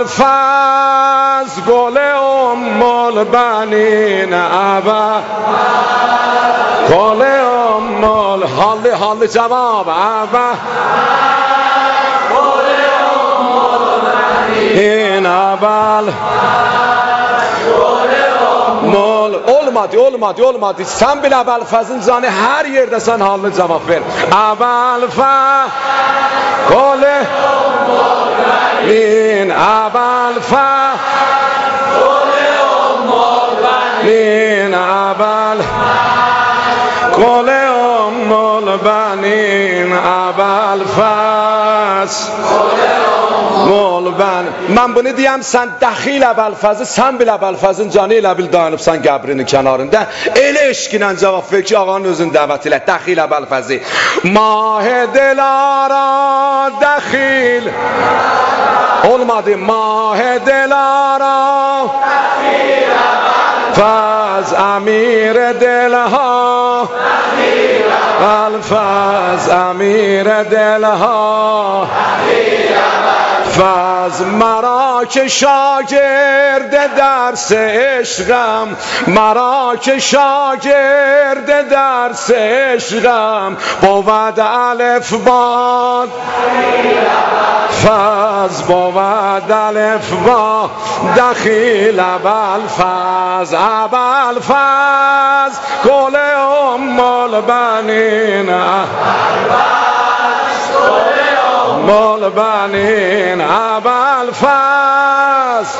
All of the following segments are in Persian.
الفضل گل ام البنین ابل گل ام حال جواب ابل گل ام البنین ابل olmadı. Sen bile əvvəl fəzin canı hər yerdə sən halını cavab ver. Əvvəl fəz qole min əvvəl fəz qole min əvvəl qole benin əvvəl fəz من bunu deyəm, sən dəxil əvvəlfəzi, sən bil əvvəlfəzin canı ilə bil dayanıbsan qəbrinin kənarında. Elə eşqinə cavab ver ki, ağanın özün dəvət ilə, dəxil əvvəlfəzi. Mah delara dəxil olmadı, mah delara dəxil əvvəlfəz əmir delha əvvəlfəz əmir delha فاز مرا که شاگرد درس عشقم مرا که شاگرد درس عشقم بود الف با فاز بود الف با دخیل ابل فاز ابل فاز گل ام البنین مال بنین ابل فاز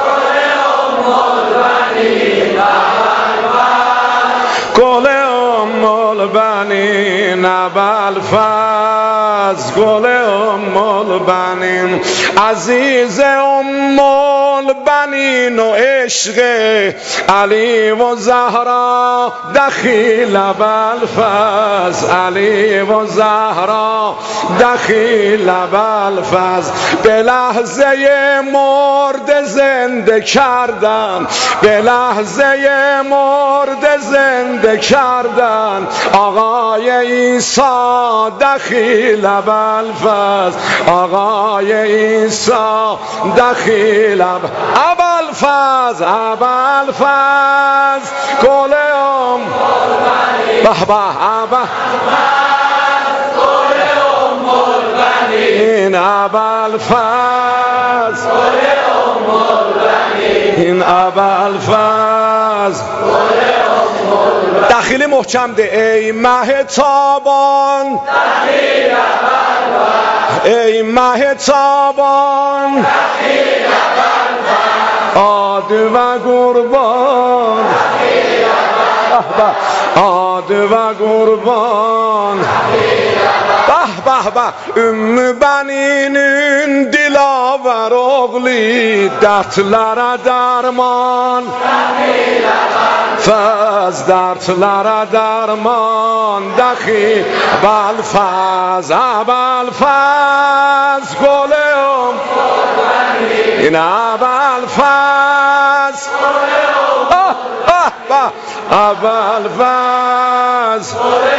گل ام البنین ابل فاز گل ام البنین عزیز ام البنین و عشق علی و زهرا دخیل ابل فاز علی و زهرا دخیل ابل فاز به لحظه مرد زنده کردن به لحظه مرد زنده کردن آقای عیسی دخیل ابل فاز آقای عیسی دخیل ابل فاز ابل فاز گل ام به به این ابل فاز این ابل فاز دخیل محکم ده ای مه تابان ای مه تابان عاد و قربان عاد و قربان به به ümmü beninin dilaver oğli dertlere derman faz dertlere derman dahi bel faz abel faz golüm yine bel faz abel faz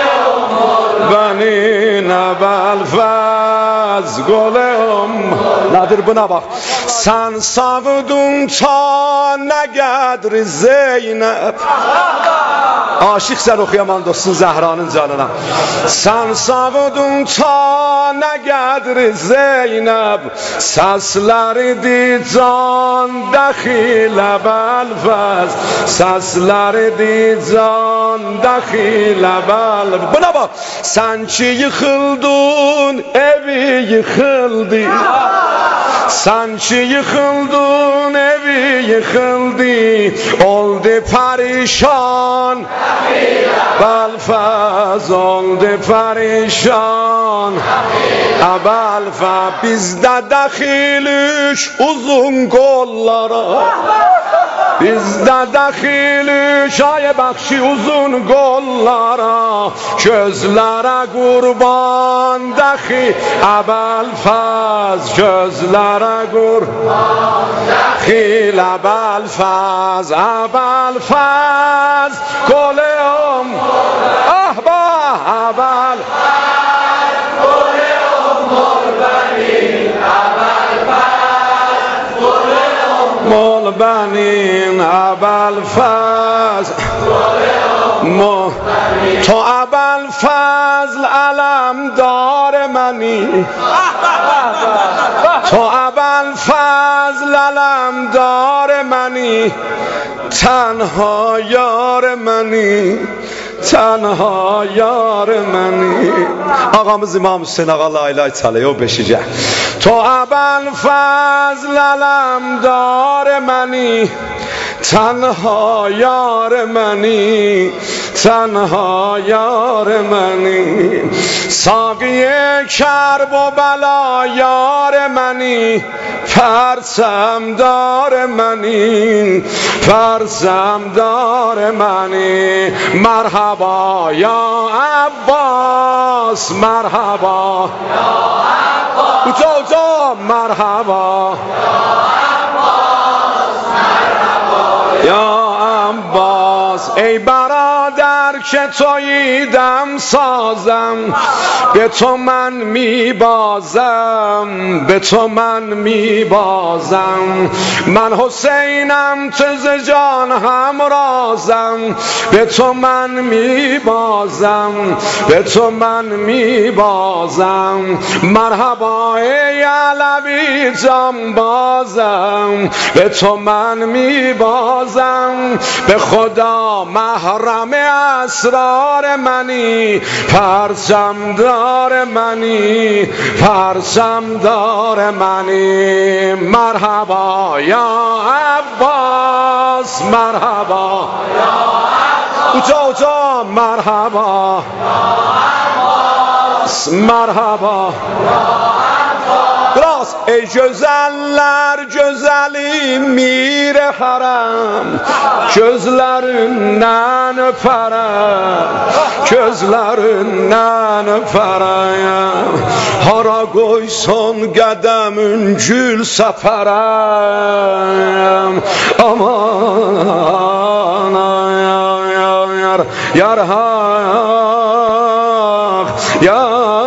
benin abel faz golüm nedir buna bak sen savdun ta ne kadar Zeynep aşık sen okuyaman dostun Zehra'nın canına sen savdun ta ne kadar Zeynep sesleri di can dakhil abel faz sesleri di can dakhil abel buna bak sen ki yıkıldın evi yıkıldı sen ki yıkıldın evi yıkıldı oldu perişan Belfaz oldu perişan Belfaz bizde dahilik uzun kollara bizde dahilik ay bakşı uzun kollara gözlere kurban dahi Belfaz gözlere kurban dahi Belfaz Belfaz golüm ahba Belfaz golüm benim Belfaz golüm مول بنین ابوالفضل تو ابوالفضل علمدار منی تو ابوالفضل علمدار منی تنها یار منی تنها یار منی آقامız İmam Hüseyin Ağa la ilahe çalıyor o beşice تو ابوالفضل علمدار منی تنها یار منی تنها یار منی ساقی کرب و بلا یار منی پرچم دار منی پرچم دار منی مرحبا یا عباس مرحبا یا عباس اوجا مرحبا یا عباس ای برادر که تویی دم سازم به تو من میبازم به تو من میبازم من حسینم تز جان هم رازم به تو من میبازم به تو من میبازم مرحبا ای علوی جانبازم به تو من میبازم به خدا محرم اسرار منی پرچم دار منی پرچم دار منی مرحبا یا عباس مرحبا یا عباس اوجا مرحبا یا عباس مرحبا راست ey güzeller güzeli mir haram gözlerinden öperem gözlerinden öperem hara koyson qədəmin gül səpərəm aman yar yar yar